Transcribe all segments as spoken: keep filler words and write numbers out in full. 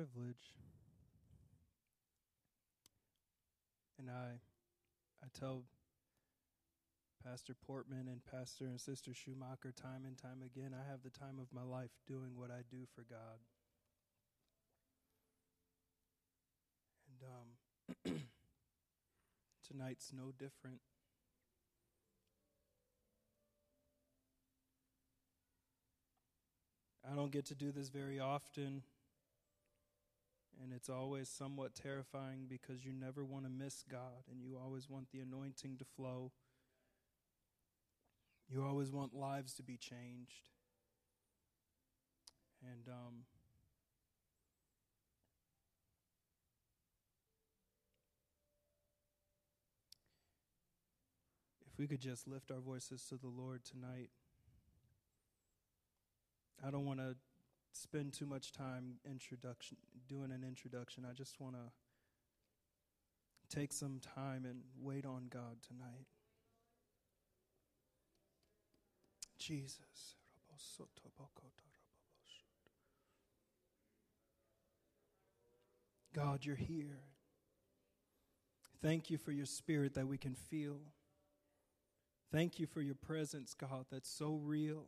privilege. And I I tell Pastor Portman and Pastor and Sister Schumacher time and time again, I have the time of my life doing what I do for God. And um, tonight's no different. I don't get to do this very often, and it's always somewhat terrifying because you never want to miss God, and you always want the anointing to flow. You always want lives to be changed. And um, if we could just lift our voices to the Lord tonight. I don't want to spend too much time introduction doing an introduction. I just want to take some time and wait on God tonight. Jesus. God, you're here. Thank you for your spirit that we can feel. Thank you for your presence, God, that's so real.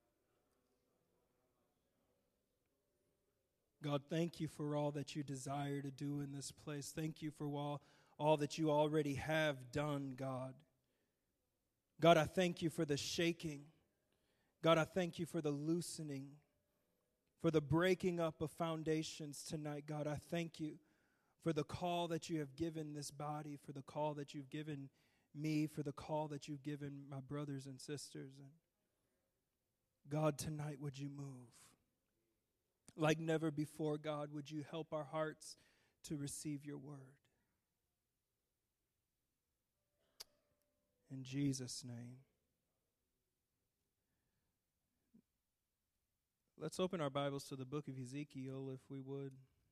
God, thank you for all that you desire to do in this place. Thank you for all, all that you already have done, God. God, I thank you for the shaking. God, I thank you for the loosening, for the breaking up of foundations tonight. God, I thank you for the call that you have given this body, for the call that you've given me, for the call that you've given my brothers and sisters. And God, tonight would you move? Like never before, God, would you help our hearts to receive your word? In Jesus' name. Let's open our Bibles to the book of Ezekiel, if we would.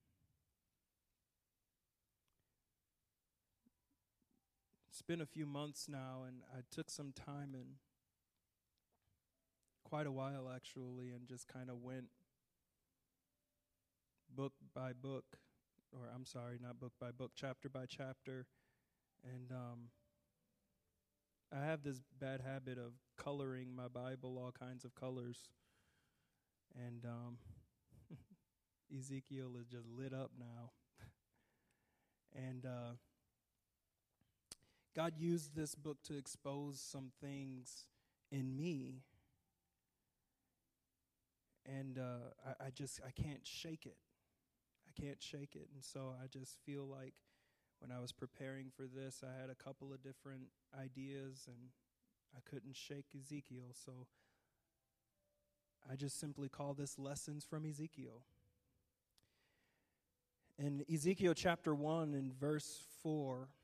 It's been a few months now, and I took some time, and quite a while actually, and just kind of went book by book, or I'm sorry, not book by book, chapter by chapter. And um, I have this bad habit of coloring my Bible all kinds of colors. And um, Ezekiel is just lit up now. and uh, God used this book to expose some things in me. And uh, I, I just, I can't shake it. I can't shake it. And so I just feel like when I was preparing for this, I had a couple of different ideas, and I couldn't shake Ezekiel. So I just simply call this Lessons from Ezekiel. In Ezekiel chapter one and verse four,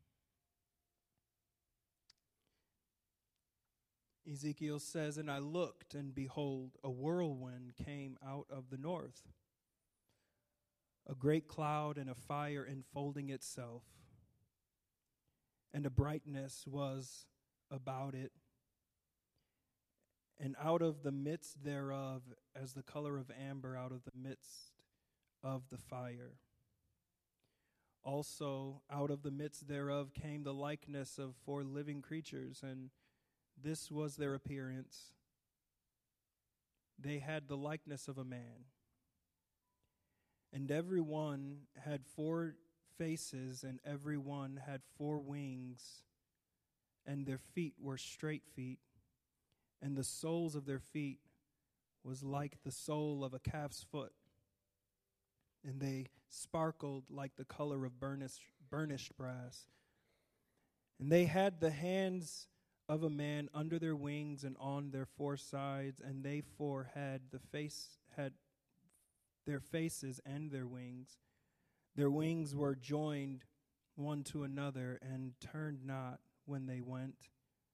Ezekiel says, "And I looked, and behold, a whirlwind came out of the north, a great cloud and a fire enfolding itself, and a brightness was about it. And out of the midst thereof, as the color of amber out of the midst of the fire. Also, out of the midst thereof came the likeness of four living creatures, and this was their appearance. They had the likeness of a man. And every one had four faces, and every one had four wings, and their feet were straight feet, and the soles of their feet was like the sole of a calf's foot, and they sparkled like the color of burnished, burnished brass. And they had the hands of a man under their wings and on their four sides, and they four had the face had their faces and their wings. Their wings were joined one to another and turned not when they went.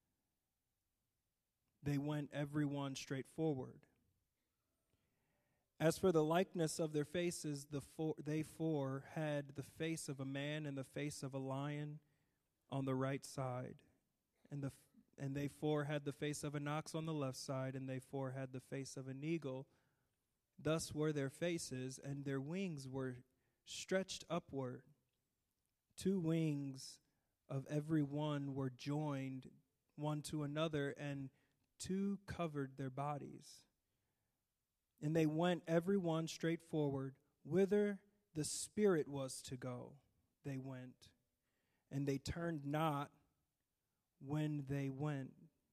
They went every one straight forward. As for the likeness of their faces, the four, they four had the face of a man and the face of a lion on the right side, and the and they four had the face of an ox on the left side, and they four had the face of an eagle Thus were their faces, and their wings were stretched upward. Two wings of every one were joined one to another, and two covered their bodies. And they went every one straight forward, whither the Spirit was to go. They went, and they turned not when they went.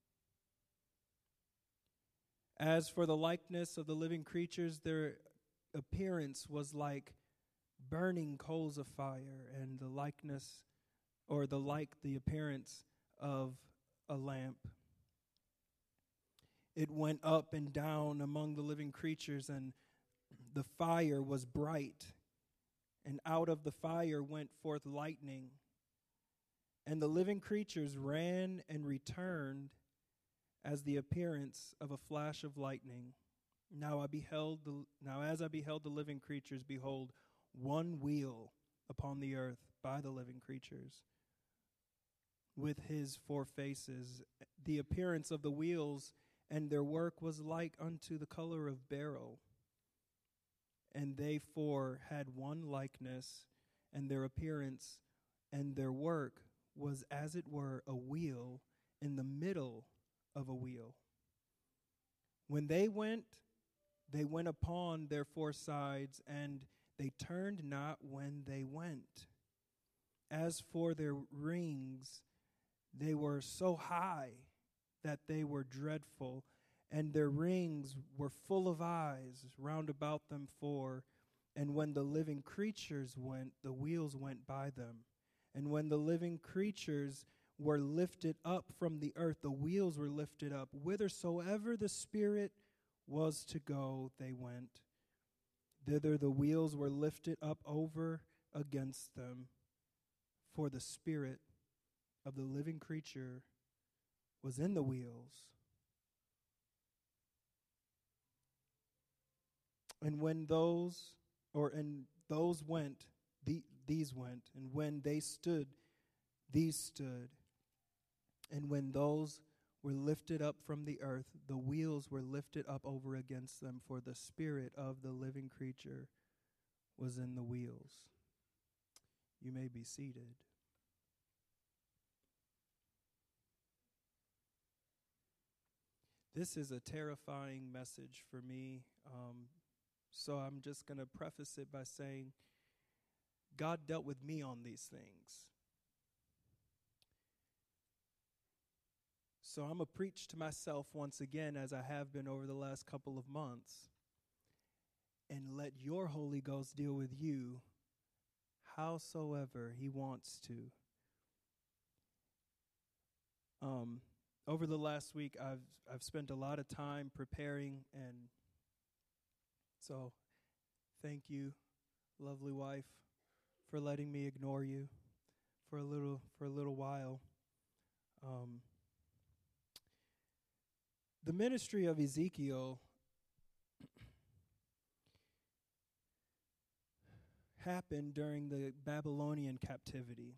As for the likeness of the living creatures, their appearance was like burning coals of fire, and the likeness, or the like, the appearance of a lamp. It went up and down among the living creatures, and the fire was bright, and out of the fire went forth lightning. And the living creatures ran and returned as the appearance of a flash of lightning. Now I beheld the now as I beheld the living creatures, behold, one wheel upon the earth by the living creatures, with his four faces. The appearance of the wheels and their work was like unto the color of beryl. And they four had one likeness, and their appearance and their work was as it were a wheel in the middle of a wheel. When they went, they went upon their four sides, and they turned not when they went. As for their rings, they were so high that they were dreadful, and their rings were full of eyes round about them four. And when the living creatures went, the wheels went by them. And when the living creatures were lifted up from the earth, the wheels were lifted up. Whithersoever the Spirit was to go, they went. Thither the wheels were lifted up over against them. For the spirit of the living creature was in the wheels. And when those, or and those went, the, these went. And when they stood, these stood. And when those were lifted up from the earth, the wheels were lifted up over against them, for the spirit of the living creature was in the wheels. You may be seated. This is a terrifying message for me, um, so I'm just going to preface it by saying God dealt with me on these things. So I'm going to preach to myself once again, as I have been over the last couple of months, and let your Holy Ghost deal with you howsoever he wants to. Um, over the last week, I've I've spent a lot of time preparing, and so thank you, lovely wife, for letting me ignore you for a little for a little while. Um, The ministry of Ezekiel happened during the Babylonian captivity.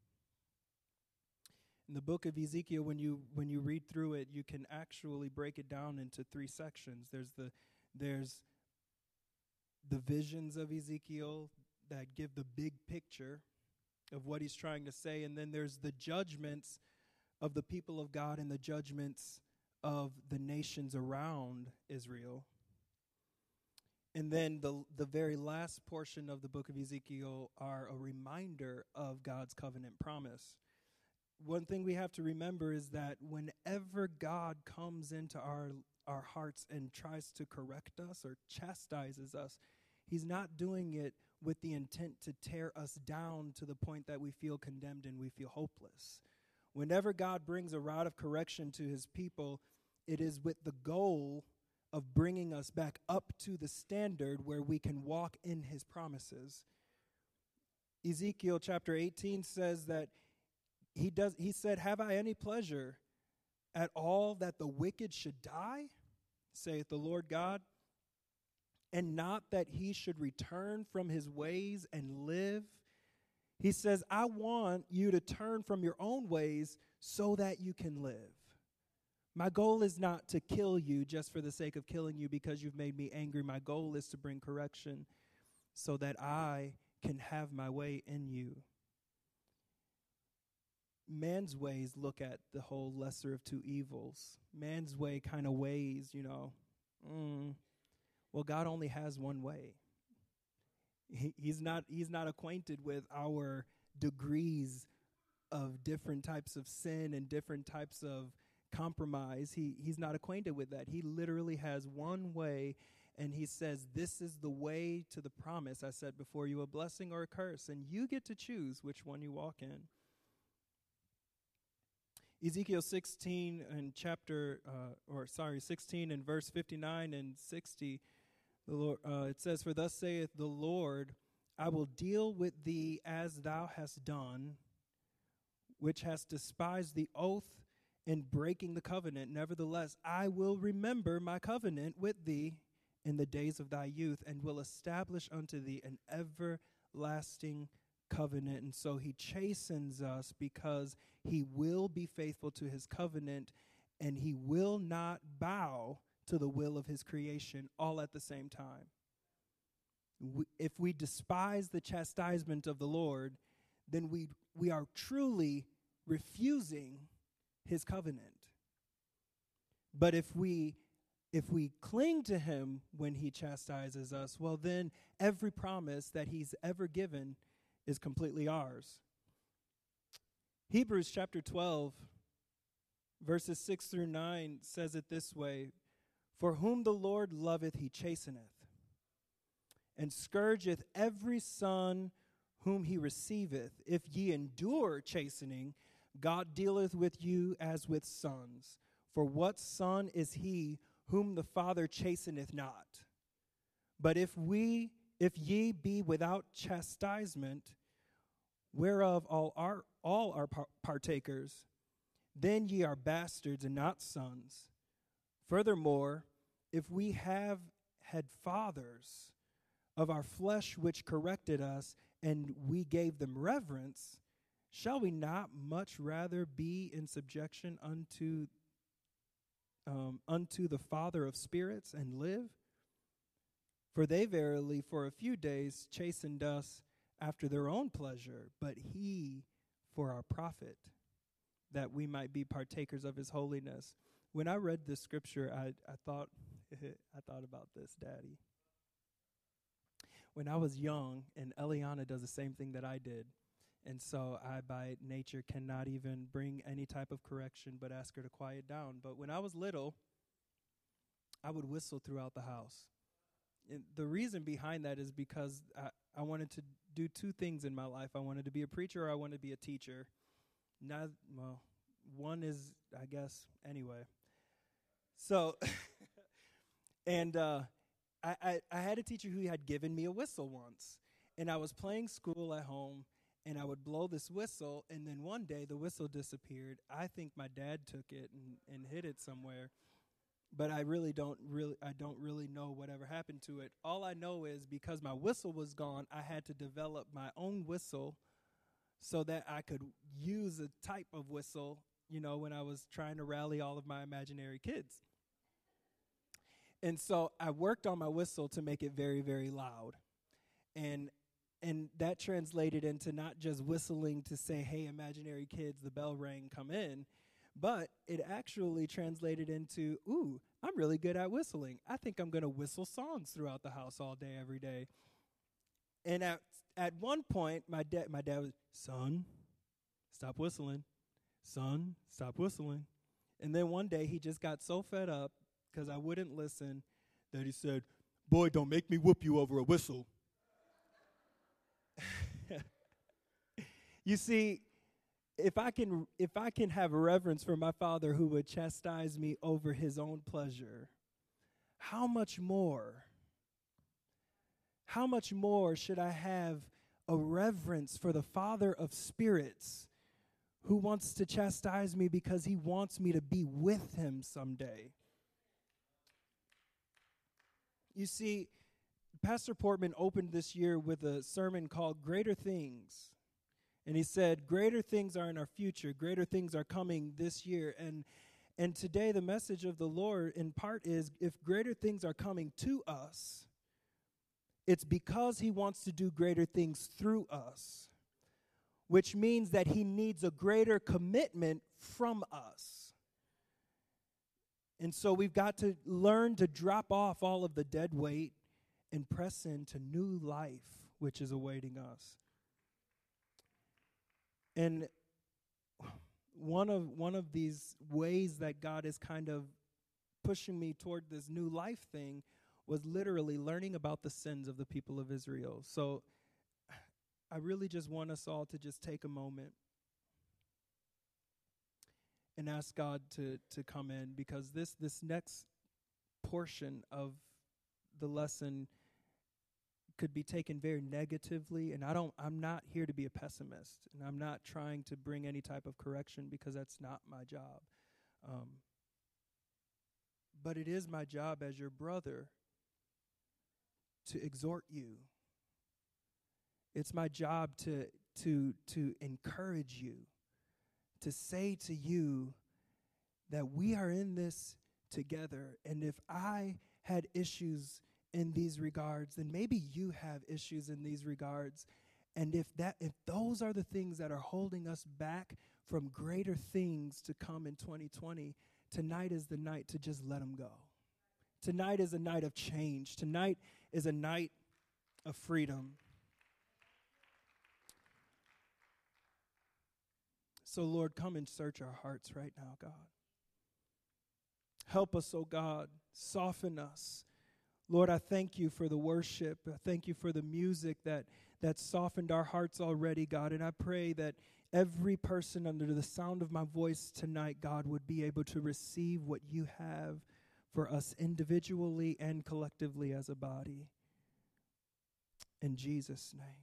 In the book of Ezekiel, when you when you read through it, you can actually break it down into three sections. There's the there's the visions of Ezekiel that give the big picture of what he's trying to say, and then there's the judgments of the people of God and the judgments of the nations around Israel. And then the the very last portion of the book of Ezekiel are a reminder of God's covenant promise. One thing we have to remember is that whenever God comes into our our hearts and tries to correct us or chastises us, he's not doing it with the intent to tear us down to the point that we feel condemned and we feel hopeless. Whenever God brings a rod of correction to his people, it is with the goal of bringing us back up to the standard where we can walk in his promises. Ezekiel chapter eighteen says that he does. He said, "Have I any pleasure at all that the wicked should die, saith the Lord God, and not that he should return from his ways and live?" He says, "I want you to turn from your own ways so that you can live." My goal is not to kill you just for the sake of killing you because you've made me angry. My goal is to bring correction so that I can have my way in you. Man's ways look at the whole lesser of two evils. Man's way kind of weighs, you know, mm, well, God only has one way. He, he's not he's not acquainted with our degrees of different types of sin and different types of compromise. He he's not acquainted with that. He literally has one way, and he says, this is the way to the promise. I said before you, a blessing or a curse, and you get to choose which one you walk in. Ezekiel sixteen and chapter, uh, or sorry, sixteen and verse fifty-nine and sixty, the Lord, uh, it says, for thus saith the Lord, I will deal with thee as thou hast done, which hast despised the oath in breaking the covenant. Nevertheless, I will remember my covenant with thee in the days of thy youth, and will establish unto thee an everlasting covenant. And so he chastens us because he will be faithful to his covenant, and he will not bow to the will of his creation all at the same time. We, if we despise the chastisement of the Lord, then we we are truly refusing his covenant. But if we if we cling to him when he chastises us, well, then every promise that he's ever given is completely ours. Hebrews chapter twelve, verses six through nine says it this way, for whom the Lord loveth he chasteneth, and scourgeth every son whom he receiveth. If ye endure chastening, God dealeth with you as with sons. For what son is he whom the Father chasteneth not? But if we, if ye be without chastisement, whereof all are all are par- partakers, then ye are bastards and not sons. Furthermore, if we have had fathers of our flesh which corrected us, and we gave them reverence, shall we not much rather be in subjection unto um, unto the Father of spirits and live? For they verily for a few days chastened us after their own pleasure, but he for our profit, that we might be partakers of his holiness. When I read this scripture, I, I thought I thought about this, Daddy. When I was young, and Eliana does the same thing that I did, and so I, by nature, cannot even bring any type of correction but ask her to quiet down. But when I was little, I would whistle throughout the house. And the reason behind that is because I, I wanted to do two things in my life. I wanted to be a preacher, or I wanted to be a teacher. Not, well, one is, I guess, anyway. So, and uh, I, I, I had a teacher who had given me a whistle once, and I was playing school at home, and I would blow this whistle, and then one day the whistle disappeared. I think my dad took it and, and hid it somewhere, but I really don't really I don't really know whatever happened to it. All I know is because my whistle was gone, I had to develop my own whistle so that I could use a type of whistle, you know, when I was trying to rally all of my imaginary kids. And so I worked on my whistle to make it very, very loud. And and that translated into not just whistling to say, hey, imaginary kids, the bell rang, come in, but it actually translated into, ooh, I'm really good at whistling. I think I'm going to whistle songs throughout the house all day, every day. And at at one point, my dad my dad was, son, stop whistling. Son, stop whistling. And then one day he just got so fed up because I wouldn't listen that he said, boy, don't make me whoop you over a whistle. You see, if I can if I can have reverence for my Father who would chastise me over his own pleasure, how much more, how much more should I have a reverence for the Father of spirits who wants to chastise me because he wants me to be with him someday? You see, Pastor Portman opened this year with a sermon called Greater Things. And he said, greater things are in our future. Greater things are coming this year. And And today the message of the Lord in part is, if greater things are coming to us, it's because he wants to do greater things through us, which means that he needs a greater commitment from us. And so we've got to learn to drop off all of the dead weight and press into new life, which is awaiting us. And one of one of these ways that God is kind of pushing me toward this new life thing was literally learning about the sins of the people of Israel. So I really just want us all to just take a moment and ask God to to come in, because this this next portion of the lesson could be taken very negatively, and I don't I'm not here to be a pessimist, and I'm not trying to bring any type of correction, because that's not my job. Um, but it is my job as your brother to exhort you. It's my job to to to encourage you, to say to you that we are in this together. And if I had issues in these regards, then maybe you have issues in these regards. And if that if those are the things that are holding us back from greater things to come in twenty twenty, tonight is the night to just let them go. Tonight is a night of change. Tonight is a night of freedom. So, Lord, come and search our hearts right now, God. Help us, oh God. Soften us. Lord, I thank you for the worship. I thank you for the music that, that softened our hearts already, God. And I pray that every person under the sound of my voice tonight, God, would be able to receive what you have for us individually and collectively as a body. In Jesus' name.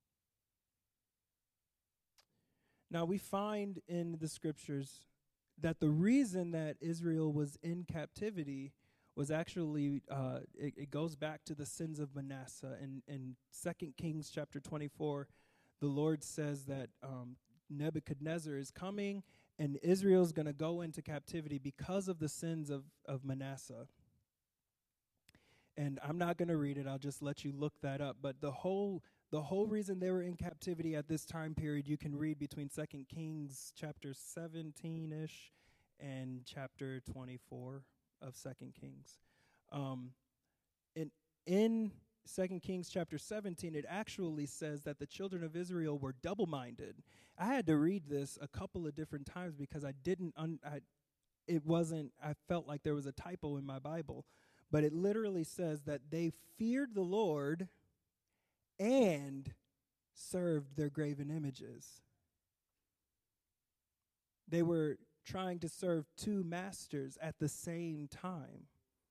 Now, we find in the scriptures that the reason that Israel was in captivity was actually, uh, it, it goes back to the sins of Manasseh. In, in Second Kings chapter twenty-four, the Lord says that um, Nebuchadnezzar is coming and Israel's going to go into captivity because of the sins of, of Manasseh. And I'm not going to read it. I'll just let you look that up. But the whole the whole reason they were in captivity at this time period, you can read between Second Kings chapter seventeen-ish and chapter twenty-four of Second Kings. Um, in in Second Kings chapter seventeen, it actually says that the children of Israel were double-minded. I had to read this a couple of different times because I didn't, un- I, it wasn't, I felt like there was a typo in my Bible. But it literally says that they feared the Lord and served their graven images. They were trying to serve two masters at the same time.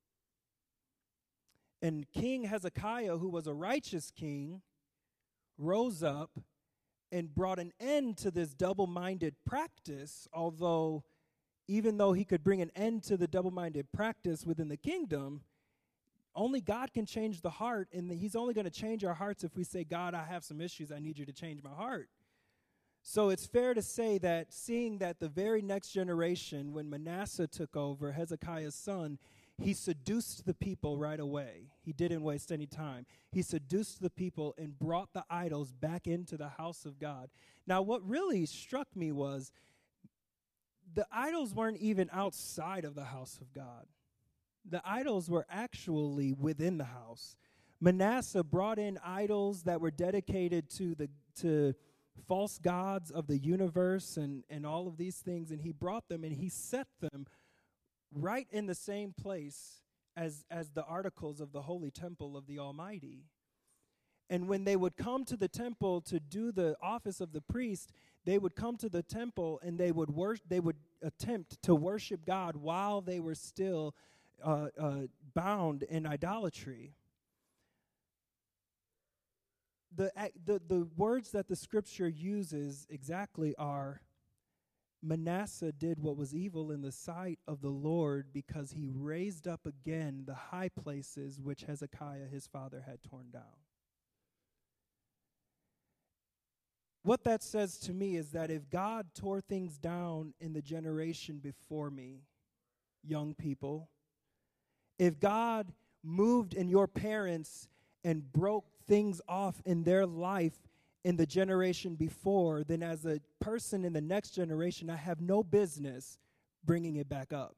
And King Hezekiah, who was a righteous king, rose up and brought an end to this double-minded practice, although even though he could bring an end to the double-minded practice within the kingdom, only God can change the heart, and he's only going to change our hearts if we say, God, I have some issues. I need you to change my heart. So it's fair to say that seeing that the very next generation, when Manasseh took over, Hezekiah's son, he seduced the people right away. He didn't waste any time. He seduced the people and brought the idols back into the house of God. Now, what really struck me was the idols weren't even outside of the house of God. The idols were actually within the house. Manasseh brought in idols that were dedicated to the to false gods of the universe and, and all of these things, and he brought them and he set them right in the same place as, as the articles of the holy temple of the Almighty. And when they would come to the temple to do the office of the priest, they would come to the temple and they would wor- they would attempt to worship God while they were still uh, uh, bound in idolatry. The, the the words that the scripture uses exactly are, Manasseh did what was evil in the sight of the Lord because he raised up again the high places which Hezekiah his father had torn down. What that says to me is that if God tore things down in the generation before me, young people. If God moved in your parents and broke things off in their life in the generation before, then as a person in the next generation, I have no business bringing it back up.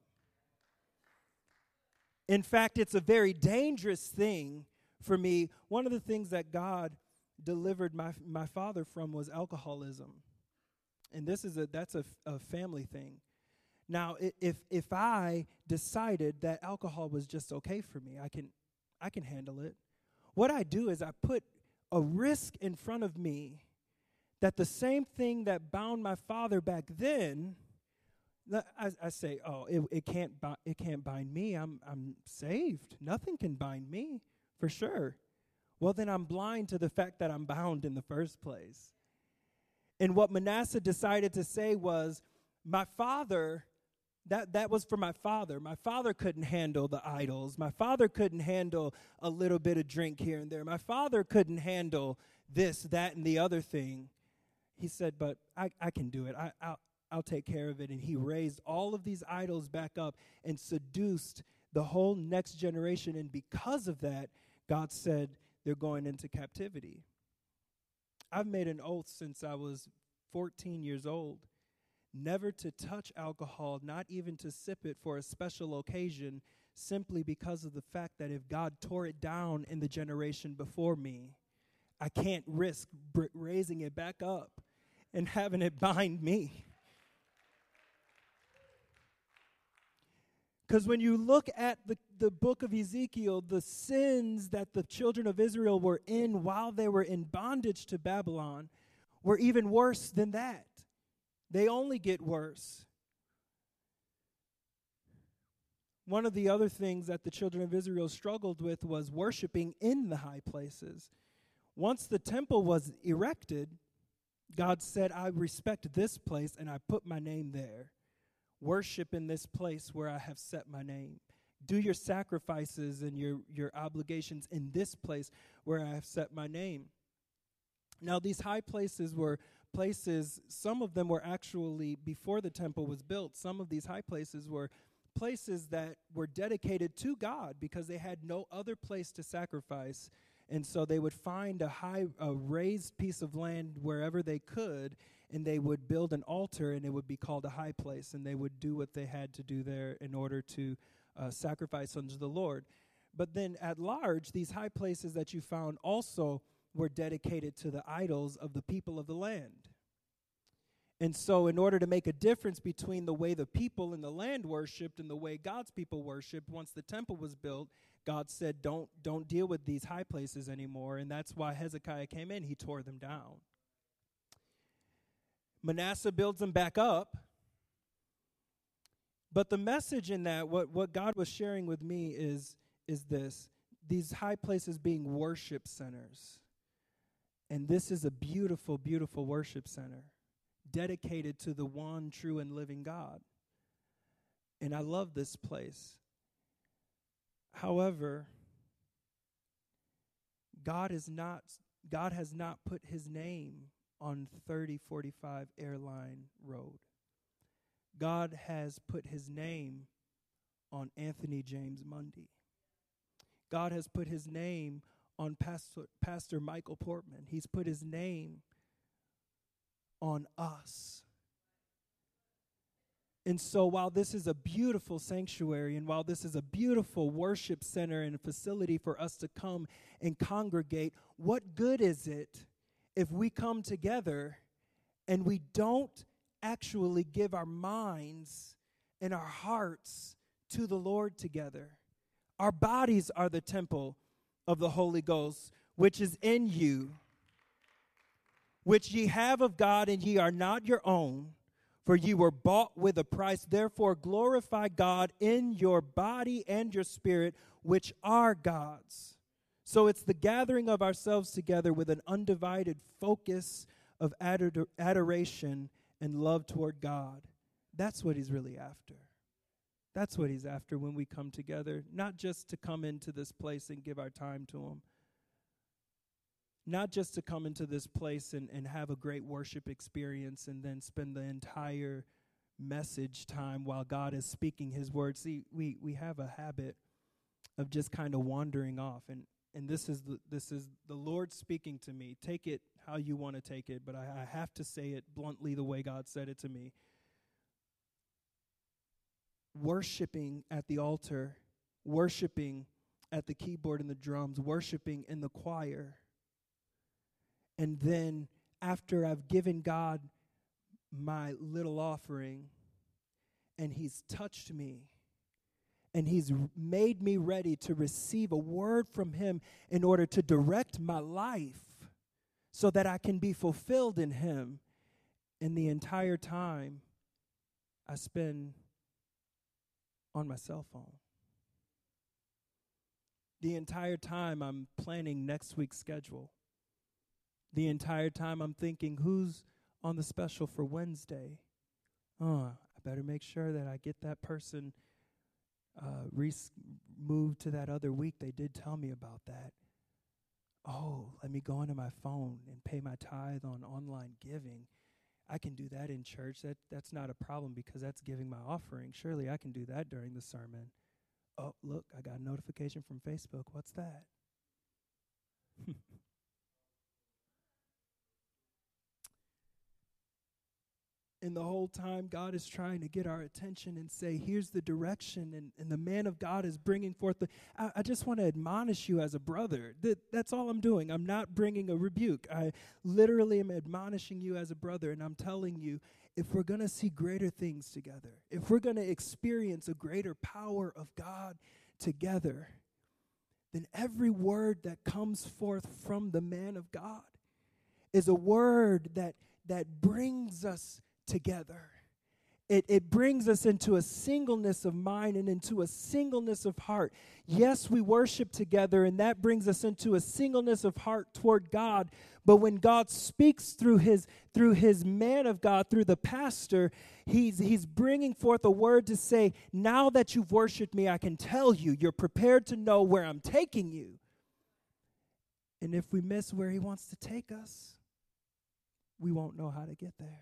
In fact, it's a very dangerous thing for me. One of the things that God delivered my my father from was alcoholism. And this is a that's a, a family thing. Now, if if I decided that alcohol was just okay for me, I can I can handle it. What I do is I put a risk in front of me that the same thing that bound my father back then, I, I say, oh, it, it can't bi- it can't bind me. I'm I'm saved. Nothing can bind me, for sure. Well, then I'm blind to the fact that I'm bound in the first place. And what Manasseh decided to say was, my father, that, that was for my father. My father couldn't handle the idols. My father couldn't handle a little bit of drink here and there. My father couldn't handle this, that, and the other thing. He said, but I, I can do it. I, I'll, I'll take care of it. And he raised all of these idols back up and seduced the whole next generation. And because of that, God said they're going into captivity. I've made an oath since I was fourteen years old, never to touch alcohol, not even to sip it for a special occasion, simply because of the fact that if God tore it down in the generation before me, I can't risk br- raising it back up and having it bind me. Because when you look at the, the book of Ezekiel, the sins that the children of Israel were in while they were in bondage to Babylon were even worse than that. They only get worse. One of the other things that the children of Israel struggled with was worshiping in the high places. Once the temple was erected, God said, I respect this place and I put my name there. Worship in this place where I have set my name. Do your sacrifices and your, your obligations in this place where I have set my name. Now, these high places were places, some of them were actually, before the temple was built, some of these high places were places that were dedicated to God because they had no other place to sacrifice. And so they would find a high, a raised piece of land wherever they could, and they would build an altar, and it would be called a high place, and they would do what they had to do there in order to uh, sacrifice unto the Lord. But then at large, these high places that you found also were dedicated to the idols of the people of the land. And so in order to make a difference between the way the people in the land worshipped and the way God's people worshipped, once the temple was built, God said, don't, don't deal with these high places anymore. And that's why Hezekiah came in. He tore them down. Manasseh builds them back up. But the message in that, what, what God was sharing with me is, is this. These high places being worship centers. And this is a beautiful, beautiful worship center dedicated to the one true and living God. And I love this place. However, God is not, God has not put his name on thirty forty-five Airline Road. God has put his name on Anthony James Mundy. God has put his name on Pastor, Pastor Michael Portman. He's put his name on us. And so while this is a beautiful sanctuary and while this is a beautiful worship center and a facility for us to come and congregate, what good is it if we come together and we don't actually give our minds and our hearts to the Lord together? Our bodies are the temple of the Holy Ghost, which is in you, which ye have of God, and ye are not your own, for ye were bought with a price. Therefore glorify God in your body and your spirit, which are God's. So it's the gathering of ourselves together with an undivided focus of ador- adoration and love toward God. That's what he's really after. That's what he's after when we come together, not just to come into this place and give our time to him, not just to come into this place and, and have a great worship experience and then spend the entire message time while God is speaking his word. See, we, we have a habit of just kind of wandering off. And, and this is the, this is the Lord speaking to me. Take it how you want to take it, but I, I have to say it bluntly the way God said it to me. Worshiping at the altar, worshiping at the keyboard and the drums, worshiping in the choir. And then after I've given God my little offering and he's touched me and he's r- made me ready to receive a word from him in order to direct my life so that I can be fulfilled in him. And the entire time I spend on my cell phone. The entire time I'm planning next week's schedule. The entire time I'm thinking, who's on the special for Wednesday? Oh, I better make sure that I get that person uh, res- moved to that other week. They did tell me about that. Oh, let me go into my phone and pay my tithe on online giving. I can do that in church. That that's not a problem because that's giving my offering. Surely I can do that during the sermon. Oh, look, I got a notification from Facebook. What's that? And the whole time, God is trying to get our attention and say, here's the direction. And, and the man of God is bringing forth the... I, I just want to admonish you as a brother. That, that's all I'm doing. I'm not bringing a rebuke. I literally am admonishing you as a brother. And I'm telling you, if we're going to see greater things together, if we're going to experience a greater power of God together, then every word that comes forth from the man of God is a word that, that brings us together. It, it brings us into a singleness of mind and into a singleness of heart. Yes, we worship together, and that brings us into a singleness of heart toward God. But when God speaks through his through his man of God, through the pastor, he's he's bringing forth a word to say, now that you've worshiped me, I can tell you, you're prepared to know where I'm taking you. And if we miss where he wants to take us, we won't know how to get there.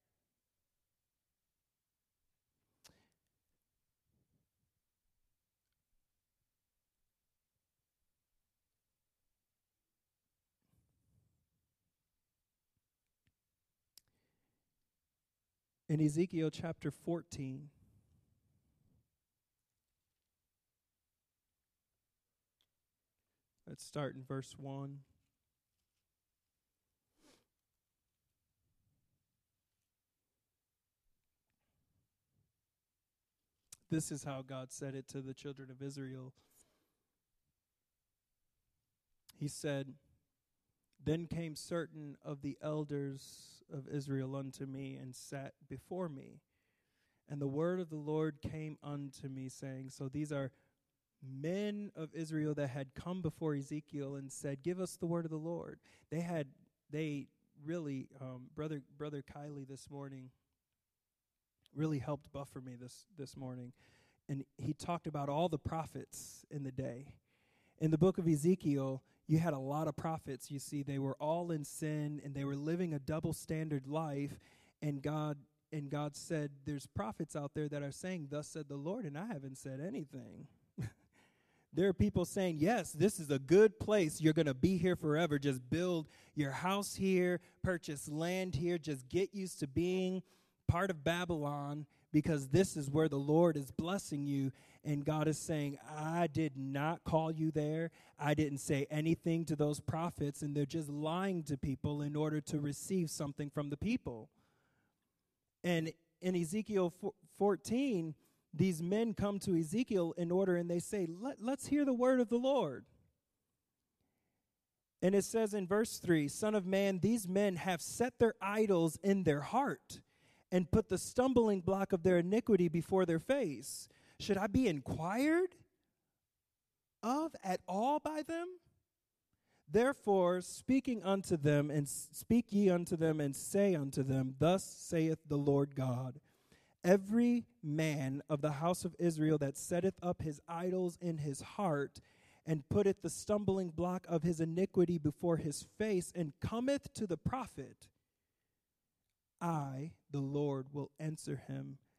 In Ezekiel chapter fourteen, let's start in verse one. This is how God said it to the children of Israel. He said, then came certain of the elders of Israel unto me and sat before me. And the word of the Lord came unto me, saying, so these are men of Israel that had come before Ezekiel and said, give us the word of the Lord. They had, they really, um, brother, brother Kylie this morning really helped buffer me this, this morning. And he talked about all the prophets in the day. In the book of Ezekiel, you had a lot of prophets. You see, they were all in sin, and they were living a double standard life. And God and God said, there's prophets out there that are saying, thus said the Lord, and I haven't said anything. There are people saying, yes, this is a good place. You're going to be here forever. Just build your house here, purchase land here. Just get used to being part of Babylon, because this is where the Lord is blessing you. And God is saying, I did not call you there. I didn't say anything to those prophets, and they're just lying to people in order to receive something from the people. And in Ezekiel fourteen, these men come to Ezekiel in order, and they say, Let, let's hear the word of the Lord. And it says in verse three, Son of man, these men have set their idols in their heart and put the stumbling block of their iniquity before their face. Should I be inquired of at all by them? Therefore, speaking unto them, and speak ye unto them, and say unto them, Thus saith the Lord God, every man of the house of Israel that setteth up his idols in his heart, and putteth the stumbling block of his iniquity before his face, and cometh to the prophet, I, the Lord, will answer him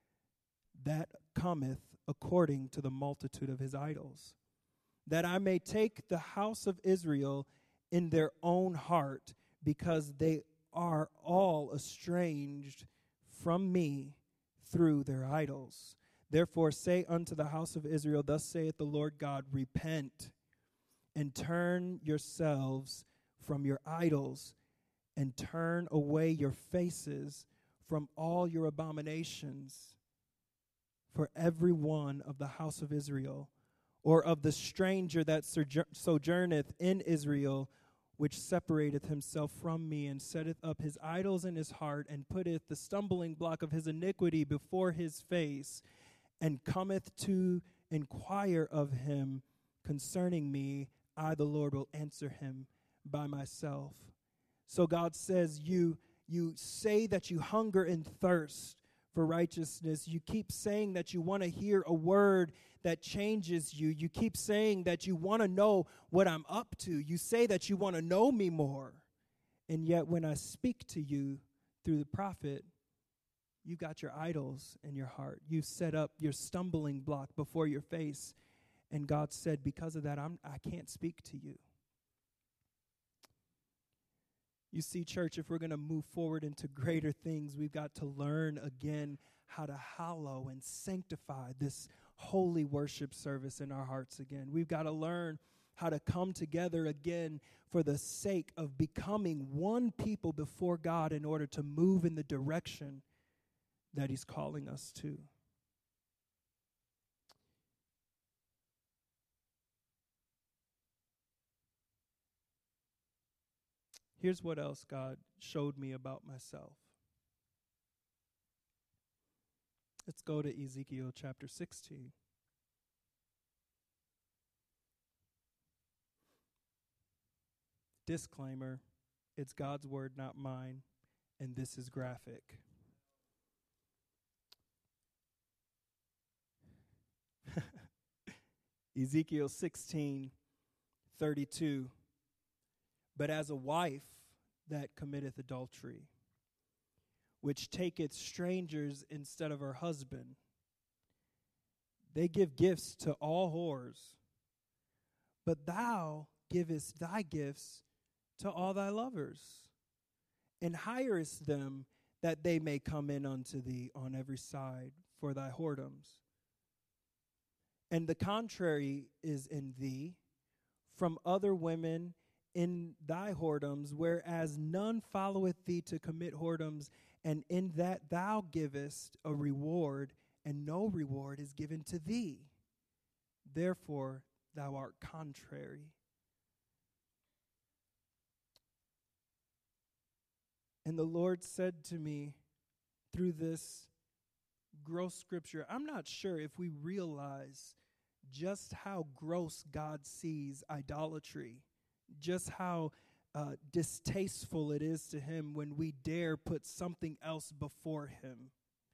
that cometh according to the multitude of his idols, that I may take the house of Israel in their own heart, because they are all estranged from me through their idols. Therefore say unto the house of Israel, thus saith the Lord God, repent and turn yourselves from your idols, and turn away your faces from all your abominations. For every one of the house of Israel, or of the stranger that sojour- sojourneth in Israel, which separateth himself from me, and setteth up his idols in his heart, and putteth the stumbling block of his iniquity before his face, and cometh to inquire of him concerning me, I, the Lord, will answer him by myself. So God says, you, you say that you hunger and thirst for righteousness. You keep saying that you want to hear a word that changes you. You keep saying that you want to know what I'm up to. You say that you want to know me more. And yet when I speak to you through the prophet, you got your idols in your heart. You set up your stumbling block before your face. And God said, because of that, I'm, I can't speak to you. You see, church, if we're going to move forward into greater things, we've got to learn again how to hallow and sanctify this holy worship service in our hearts again. We've got to learn how to come together again for the sake of becoming one people before God in order to move in the direction that he's calling us to. Here's what else God showed me about myself. Let's go to Ezekiel chapter sixteen. Disclaimer, it's God's word, not mine, and this is graphic. Ezekiel sixteen thirty-two. But as a wife that committeth adultery, which taketh strangers instead of her husband, they give gifts to all whores, but thou givest thy gifts to all thy lovers, and hirest them that they may come in unto thee on every side for thy whoredoms. And the contrary is in thee from other women in thy whoredoms, whereas none followeth thee to commit whoredoms, and in that thou givest a reward, and no reward is given to thee. Therefore thou art contrary. And the Lord said to me through this gross scripture, I'm not sure if we realize just how gross God sees idolatry, just how uh, distasteful it is to him when we dare put something else before him.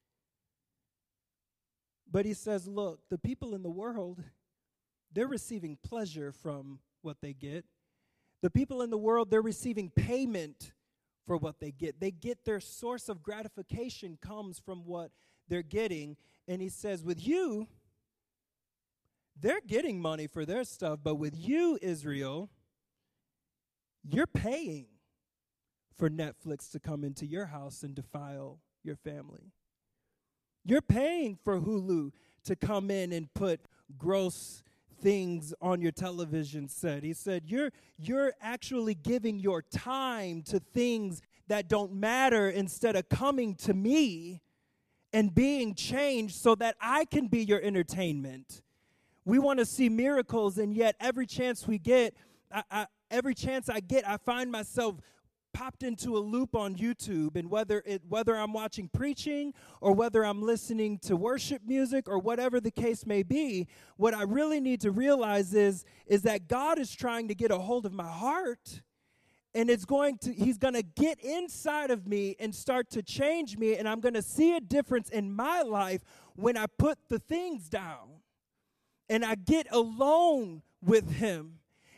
But he says, look, the people in the world, they're receiving pleasure from what they get. The people in the world, they're receiving payment for what they get. They get their source of gratification comes from what they're getting. And he says, with you, they're getting money for their stuff, but with you, Israel, you're paying for Netflix to come into your house and defile your family. You're paying for Hulu to come in and put gross things on your television set. He said, you're, you're actually giving your time to things that don't matter instead of coming to me and being changed so that I can be your entertainment. We want to see miracles, and yet every chance we get, I, I, every chance I get, I find myself popped into a loop on YouTube, and whether it whether I'm watching preaching or whether I'm listening to worship music or whatever the case may be, what I really need to realize is, is that God is trying to get a hold of my heart, and it's going to he's going to get inside of me and start to change me, and I'm going to see a difference in my life when I put the things down and I get alone with him.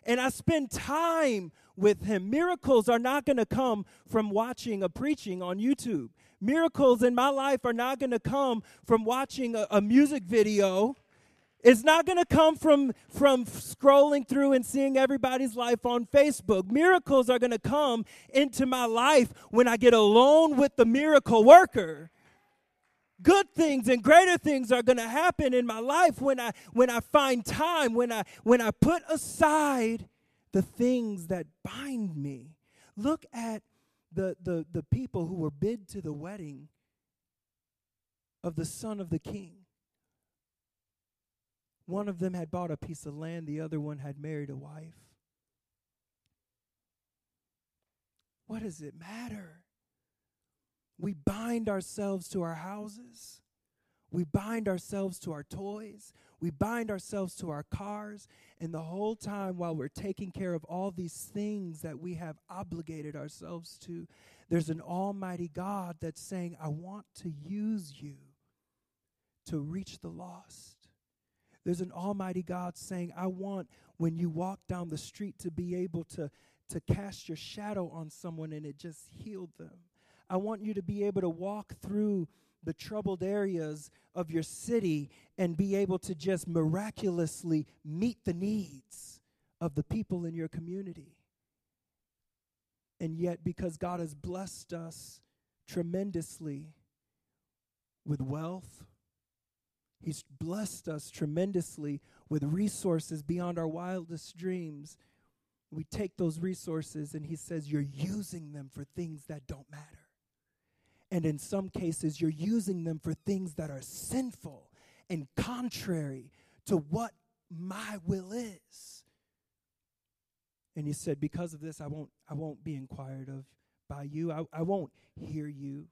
and I spend time with him. Miracles are not going to come from watching a preaching on YouTube. Miracles in my life are not going to come from watching a, a music video. It's not going to come from, from scrolling through and seeing everybody's life on Facebook. Miracles are going to come into my life when I get alone with the miracle worker. Good things and greater things are going to happen in my life when I when I find time, when I when I put aside the things that bind me. Look at the the the people who were bid to the wedding of the son of the king. One of them had bought a piece of land, the other one had married a wife. What does it matter? We bind ourselves to our houses. We bind ourselves to our toys. We bind ourselves to our cars. And the whole time while we're taking care of all these things that we have obligated ourselves to, there's an almighty God that's saying, I want to use you to reach the lost. There's an almighty God saying, I want when you walk down the street to be able to, to cast your shadow on someone and it just healed them. I want you to be able to walk through the troubled areas of your city and be able to just miraculously meet the needs of the people in your community. And yet, because God has blessed us tremendously with wealth, He's blessed us tremendously with resources beyond our wildest dreams, we take those resources and He says, you're using them for things that don't matter. And in some cases, you're using them for things that are sinful and contrary to what my will is. And He said, because of this, I won't, I won't be inquired of by you. I, I won't hear you.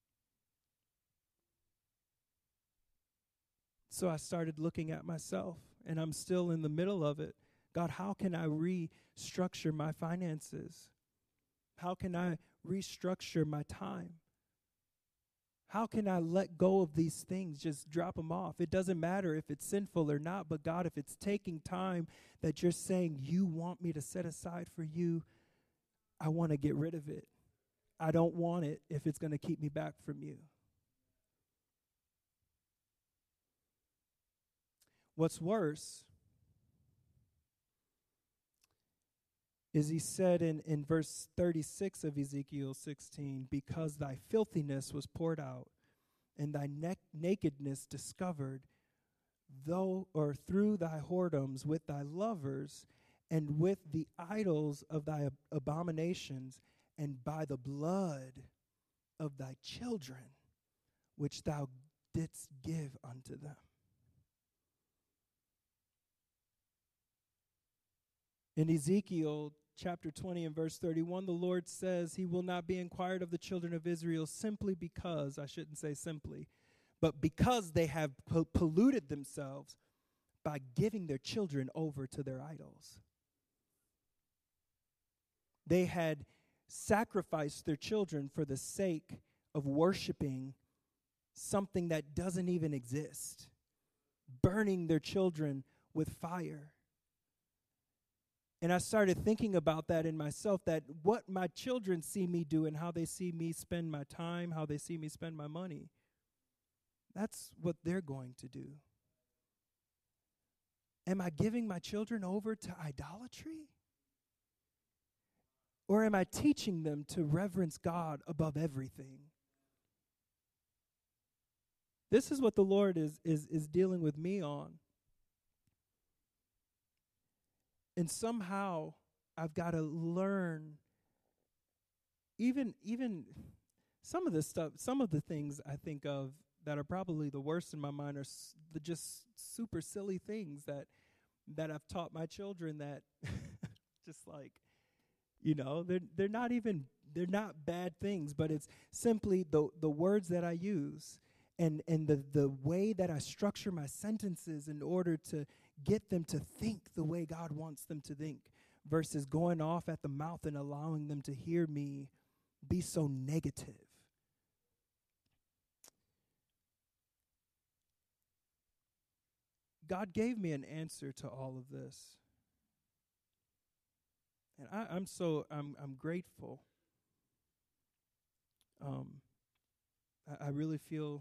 So I started looking at myself, and I'm still in the middle of it. God, how can I restructure my finances? How can I restructure my time? How can I let go of these things, just drop them off? It doesn't matter if it's sinful or not, but God, if it's taking time that you're saying you want me to set aside for you, I want to get rid of it. I don't want it if it's going to keep me back from you. What's worse is He said in, in verse thirty-six of Ezekiel sixteen, because thy filthiness was poured out, and thy ne- nakedness discovered, though or through thy whoredoms with thy lovers, and with the idols of thy ab- abominations, and by the blood of thy children, which thou didst give unto them. In Ezekiel chapter twenty and verse thirty-one, the Lord says He will not be inquired of the children of Israel simply because, I shouldn't say simply, but because they have po- polluted themselves by giving their children over to their idols. They had sacrificed their children for the sake of worshiping something that doesn't even exist, burning their children with fire. And I started thinking about that in myself, that what my children see me do and how they see me spend my time, how they see me spend my money, that's what they're going to do. Am I giving my children over to idolatry? Or am I teaching them to reverence God above everything? This is what the Lord is, is, is dealing with me on. And somehow I've got to learn, even even some of this stuff, some of the things I think of that are probably the worst in my mind are s- the just super silly things that that I've taught my children that just like, you know, they're they're not even they're not bad things, but it's simply the the words that I use and and the the way that I structure my sentences in order to get them to think the way God wants them to think, versus going off at the mouth and allowing them to hear me be so negative. God gave me an answer to all of this. And I, I'm so I'm I'm grateful. Um, I, I really feel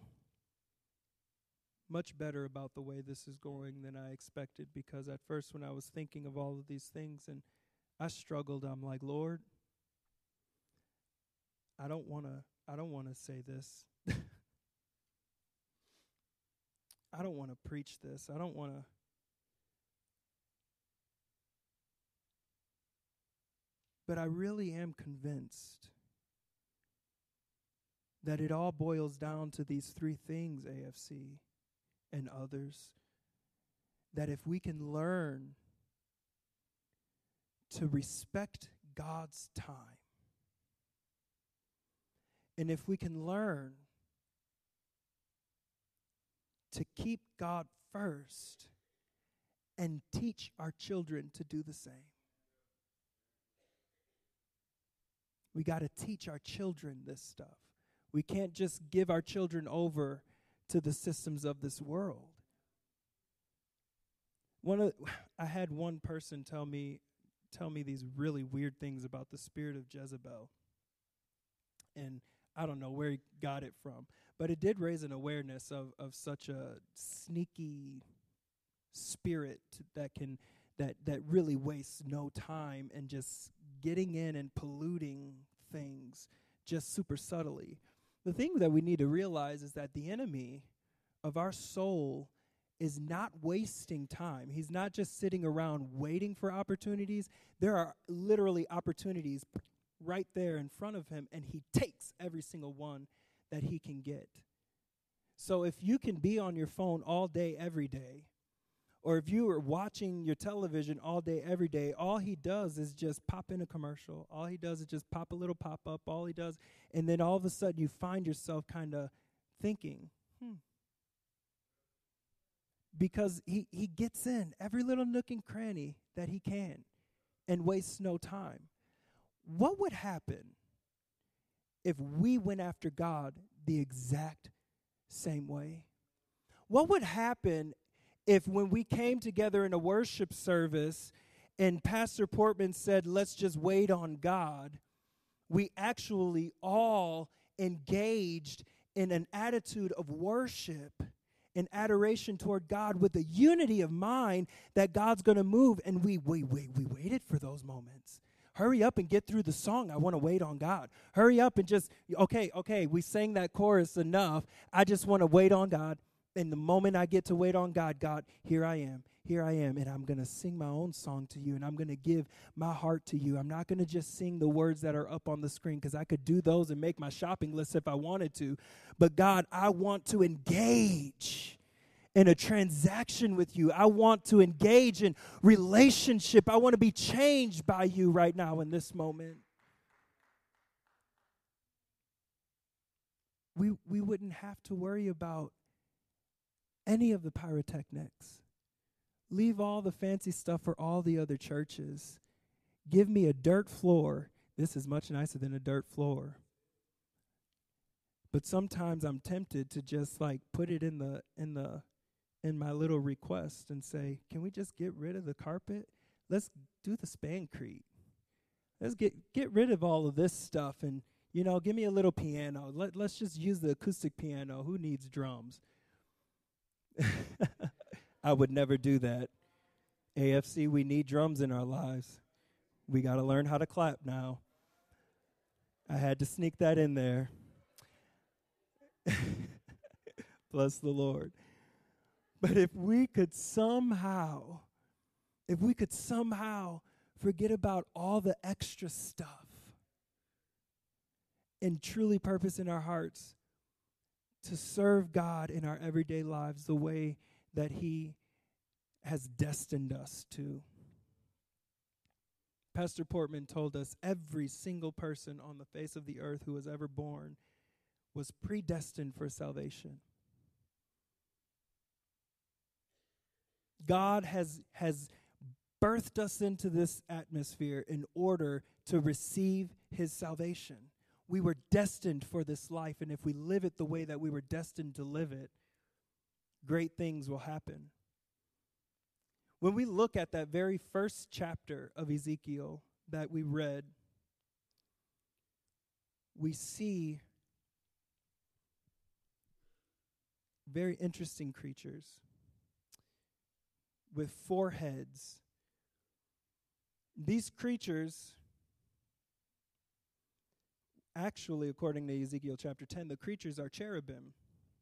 much better about the way this is going than I expected, because at first when I was thinking of all of these things and I struggled, I'm like, Lord, I don't want to I don't want to say this. I don't want to preach this. I don't want to But I really am convinced that it all boils down to these three things, A F C and others, that if we can learn to respect God's time, and if we can learn to keep God first and teach our children to do the same. We got to teach our children this stuff. We can't just give our children over to the systems of this world. One of I had one person tell me tell me these really weird things about the spirit of Jezebel. And I don't know where he got it from, but it did raise an awareness of, of such a sneaky spirit that can that that really wastes no time and just getting in and polluting things just super subtly. The thing that we need to realize is that the enemy of our soul is not wasting time. He's not just sitting around waiting for opportunities. There are literally opportunities right there in front of him, and he takes every single one that he can get. So if you can be on your phone all day, every day, or if you are watching your television all day, every day, all he does is just pop in a commercial. All he does is just pop a little pop-up. All he does, and then all of a sudden you find yourself kind of thinking, hmm. Because he, he gets in every little nook and cranny that he can and wastes no time. What would happen if we went after God the exact same way? What would happen if when we came together in a worship service and Pastor Portman said, let's just wait on God, we actually all engaged in an attitude of worship and adoration toward God with a unity of mind that God's going to move, and we, we, we, we waited for those moments. Hurry up and get through the song. I want to wait on God. Hurry up and just, okay, okay, we sang that chorus enough. I just want to wait on God. And the moment I get to wait on God, God, here I am, here I am, and I'm going to sing my own song to you, and I'm going to give my heart to you. I'm not going to just sing the words that are up on the screen, because I could do those and make my shopping list if I wanted to. But God, I want to engage in a transaction with you. I want to engage in relationship. I want to be changed by you right now in this moment. We we wouldn't have to worry about any of the pyrotechnics. Leave all the fancy stuff for all the other churches. Give me a dirt floor. This is much nicer than a dirt floor. But sometimes I'm tempted to just like put it in the in the in my little request and say, can we just get rid of the carpet? Let's do the Spancrete. Let's get get rid of all of this stuff, and you know, give me a little piano. Let let's just use the acoustic piano. Who needs drums? I would never do that. A F C, we need drums in our lives. We got to learn how to clap now. I had to sneak that in there. Bless the Lord. But if we could somehow, if we could somehow forget about all the extra stuff and truly purpose in our hearts to serve God in our everyday lives the way that He has destined us to. Pastor Portman told us every single person on the face of the earth who was ever born was predestined for salvation. God has, has birthed us into this atmosphere in order to receive His salvation. We were destined for this life, and if we live it the way that we were destined to live it, great things will happen. When we look at that very first chapter of Ezekiel, that we read, we see very interesting creatures with four heads. These creatures, actually, according to Ezekiel chapter ten, the creatures are cherubim.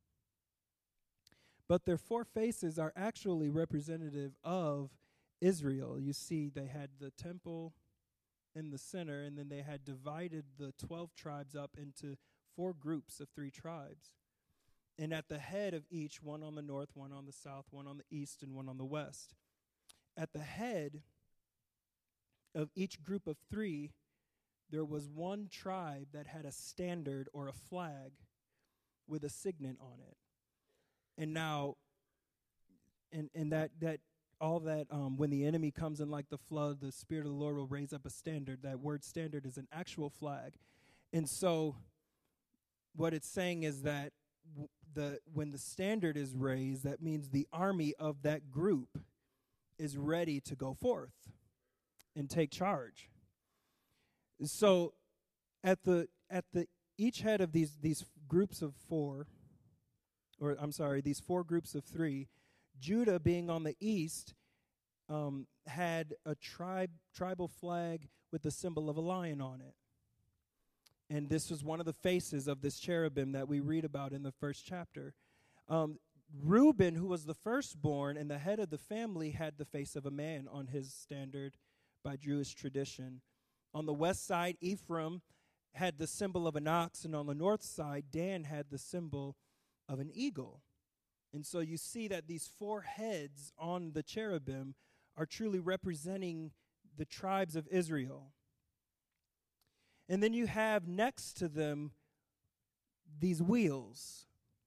But their four faces are actually representative of Israel. You see, they had the temple in the center, and then they had divided the twelve tribes up into four groups of three tribes. And at the head of each, one on the north, one on the south, one on the east, and one on the west. At the head of each group of three, there was one tribe that had a standard or a flag with a signet on it. And now, and, and that, that all that, um, when the enemy comes in like the flood, the Spirit of the Lord will raise up a standard. That word standard is an actual flag. And so what it's saying is that w- the when the standard is raised, that means the army of that group is ready to go forth and take charge. So at the at the each head of these these groups of four, or I'm sorry, these four groups of three, Judah being on the east, um, had a tribe tribal flag with the symbol of a lion on it. And this was one of the faces of this cherubim that we read about in the first chapter. Um, Reuben, who was the firstborn and the head of the family, had the face of a man on his standard by Jewish tradition. On the west side, Ephraim had the symbol of an ox, and on the north side, Dan had the symbol of an eagle. And so you see that these four heads on the cherubim are truly representing the tribes of Israel. And then you have next to them these wheels.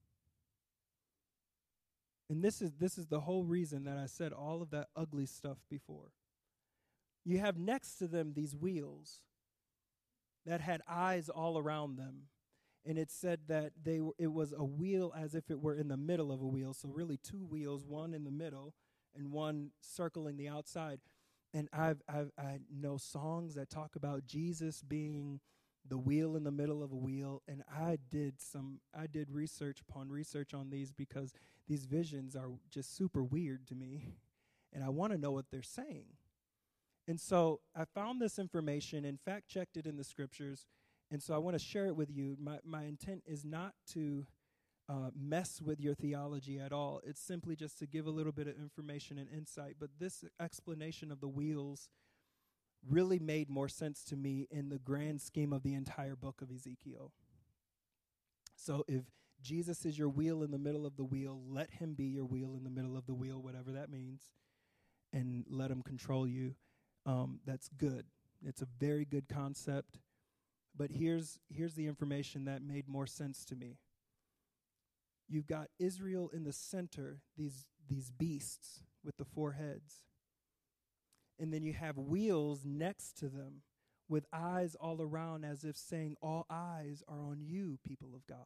And this is this is the whole reason that I said all of that ugly stuff before. You have next to them these wheels that had eyes all around them. And it said that they were, it was a wheel as if it were in the middle of a wheel. So really two wheels, one in the middle and one circling the outside. And I've, I've I know songs that talk about Jesus being the wheel in the middle of a wheel. And I did some I did research upon research on these because these visions are just super weird to me. And I want to know what they're saying. And so I found this information and fact-checked it in the scriptures. And so I want to share it with you. My my intent is not to uh, mess with your theology at all. It's simply just to give a little bit of information and insight. But this explanation of the wheels really made more sense to me in the grand scheme of the entire book of Ezekiel. So if Jesus is your wheel in the middle of the wheel, let him be your wheel in the middle of the wheel, whatever that means, and let him control you. Um, that's good. It's a very good concept. But here's here's the information that made more sense to me. You've got Israel in the center, these these beasts with the four heads. And then you have wheels next to them with eyes all around as if saying, all eyes are on you, people of God.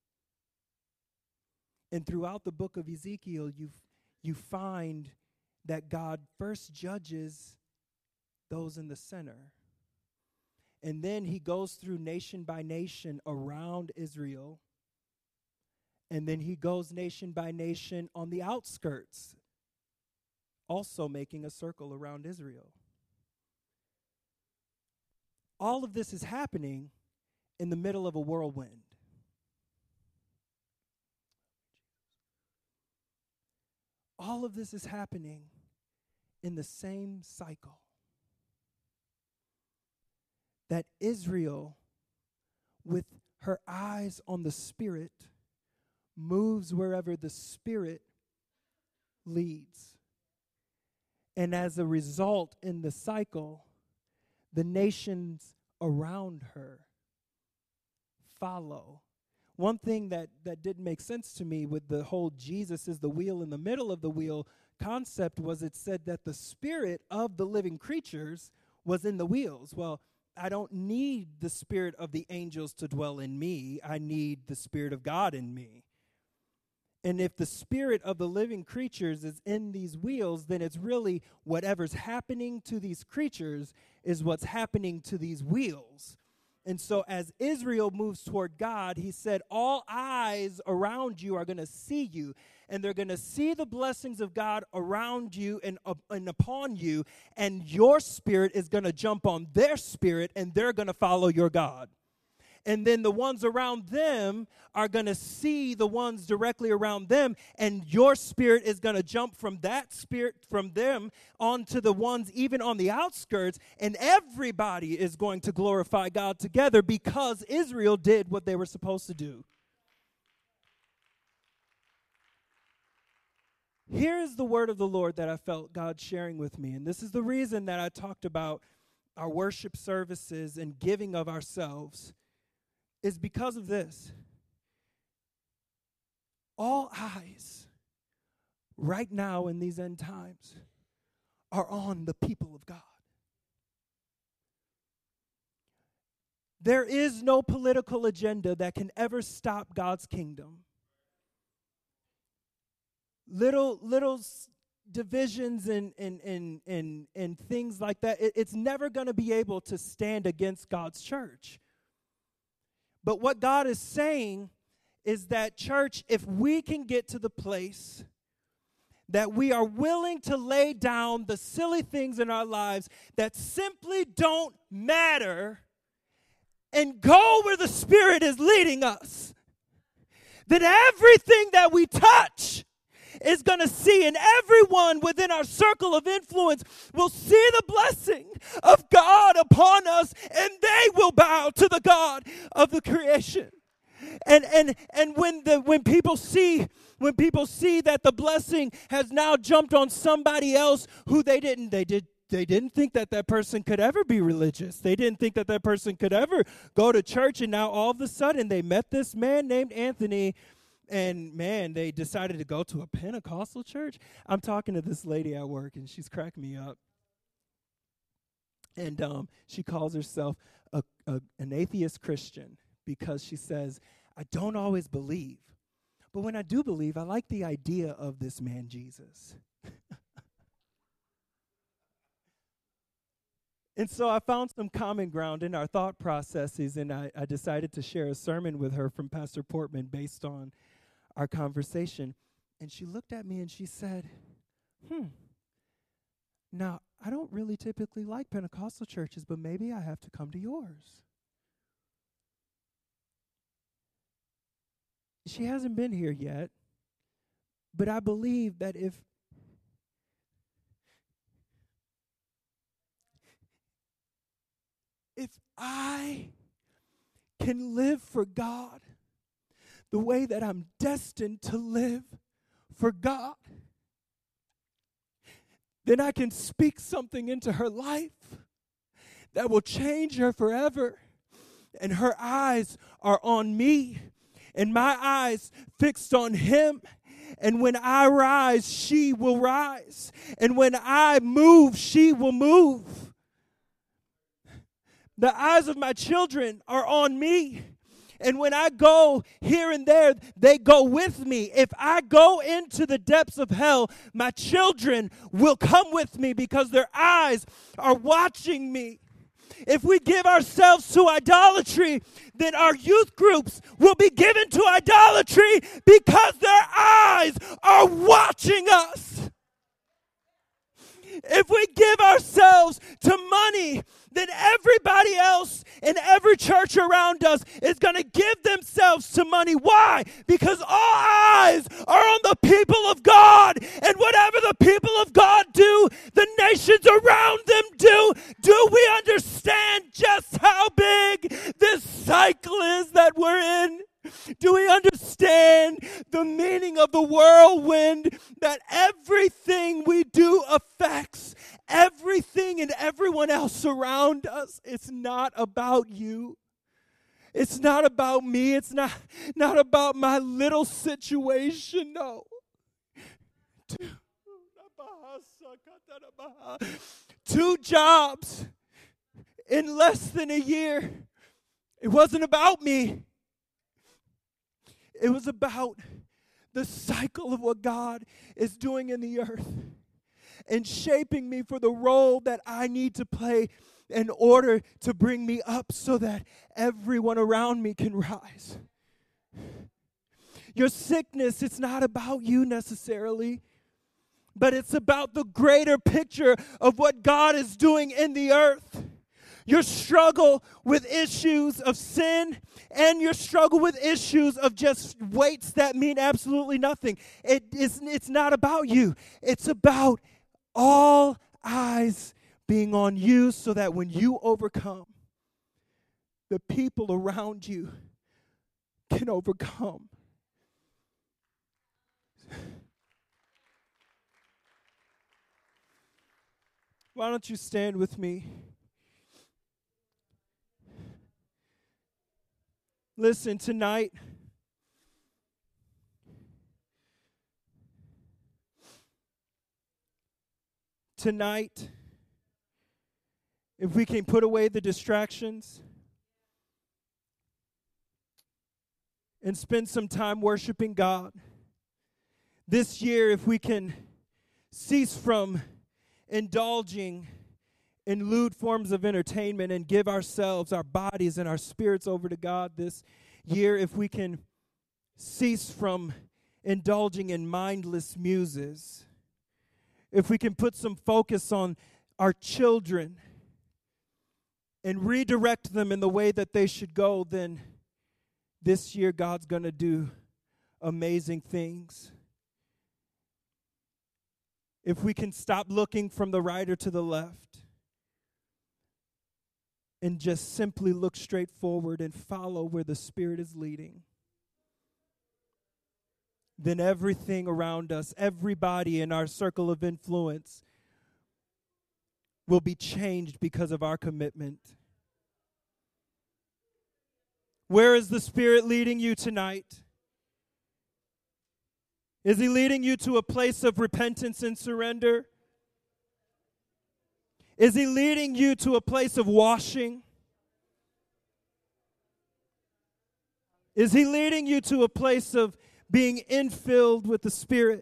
And throughout the book of Ezekiel, you you find that God first judges those in the center. And then he goes through nation by nation around Israel. And then he goes nation by nation on the outskirts, also making a circle around Israel. All of this is happening in the middle of a whirlwind. All of this is happening in the same cycle. That Israel, with her eyes on the Spirit, moves wherever the Spirit leads. And as a result, in the cycle, the nations around her follow. One thing that, that didn't make sense to me with the whole Jesus is the wheel in the middle of the wheel concept was it said that the spirit of the living creatures was in the wheels. Well, I don't need the spirit of the angels to dwell in me. I need the Spirit of God in me. And if the spirit of the living creatures is in these wheels, then it's really whatever's happening to these creatures is what's happening to these wheels. And so as Israel moves toward God, he said, all eyes around you are going to see you, and they're going to see the blessings of God around you and, uh, and upon you, and your spirit is going to jump on their spirit, and they're going to follow your God. And then the ones around them are going to see the ones directly around them, and your spirit is going to jump from that spirit, from them, onto the ones even on the outskirts, and everybody is going to glorify God together because Israel did what they were supposed to do. Here is the word of the Lord that I felt God sharing with me, and this is the reason that I talked about our worship services and giving of ourselves. Is because of this. All eyes right now in these end times are on the people of God. There is no political agenda that can ever stop God's kingdom. Little little divisions and and and and, and things like that, it, it's never going to be able to stand against God's church. But what God is saying is that, church, if we can get to the place that we are willing to lay down the silly things in our lives that simply don't matter and go where the Spirit is leading us, then everything that we touch is going to see, and everyone within our circle of influence will see the blessing of God upon us, and they will bow to the God of the creation. And and and when the when people see when people see that the blessing has now jumped on somebody else who they didn't they did they didn't think that that person could ever be religious. They didn't think that that person could ever go to church, and now all of a sudden they met this man named Anthony. And, man, they decided to go to a Pentecostal church. I'm talking to this lady at work, and she's cracking me up. And um, she calls herself a, a, an atheist Christian because she says, I don't always believe. But when I do believe, I like the idea of this man Jesus. And so I found some common ground in our thought processes, and I, I decided to share a sermon with her from Pastor Portman based on our conversation. And she looked at me and she said, hmm, now, I don't really typically like Pentecostal churches, but maybe I have to come to yours. She hasn't been here yet, but I believe that if if I can live for God the way that I'm destined to live for God, then I can speak something into her life that will change her forever. And her eyes are on me, and my eyes fixed on him. And when I rise, she will rise. And when I move, she will move. The eyes of my children are on me. And when I go here and there, they go with me. If I go into the depths of hell, my children will come with me because their eyes are watching me. If we give ourselves to idolatry, then our youth groups will be given to idolatry because their eyes are watching us. If we give ourselves to money, then everybody else in every church around us is going to give themselves to money. Why? Because all eyes are on the people of God. And whatever the people of God do, the nations around them do. Do we understand just how big this cycle is that we're in? Do we understand the meaning of the whirlwind, that everything we do affects everything and everyone else around us? It's not about you. It's not about me. It's not, not about my little situation, no. Two jobs in less than a year. It wasn't about me. It was about the cycle of what God is doing in the earth and shaping me for the role that I need to play in order to bring me up so that everyone around me can rise. Your sickness, it's not about you necessarily, but it's about the greater picture of what God is doing in the earth. Your struggle with issues of sin and your struggle with issues of just weights that mean absolutely nothing. It is, it's not about you. It's about all eyes being on you so that when you overcome, the people around you can overcome. Why don't you stand with me? Listen, tonight, tonight, if we can put away the distractions and spend some time worshiping God, this year, if we can cease from indulging in lewd forms of entertainment and give ourselves, our bodies, and our spirits over to God this year, if we can cease from indulging in mindless muses, if we can put some focus on our children and redirect them in the way that they should go, then this year God's going to do amazing things. If we can stop looking from the right or to the left and just simply look straight forward and follow where the Spirit is leading, then everything around us, everybody in our circle of influence will be changed because of our commitment. Where is the Spirit leading you tonight? Is He leading you to a place of repentance and surrender? Is He leading you to a place of washing? Is He leading you to a place of being infilled with the Spirit?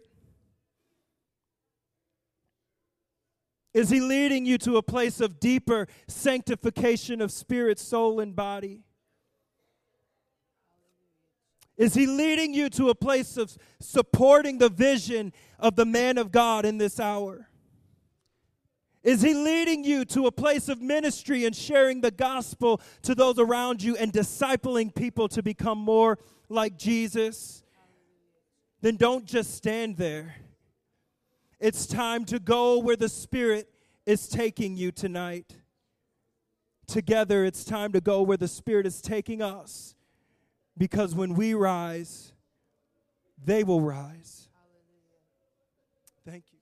Is He leading you to a place of deeper sanctification of spirit, soul, and body? Is He leading you to a place of supporting the vision of the man of God in this hour? Is He leading you to a place of ministry and sharing the gospel to those around you and discipling people to become more like Jesus? Then don't just stand there. It's time to go where the Spirit is taking you tonight. Together, it's time to go where the Spirit is taking us. Because when we rise, they will rise. Thank you.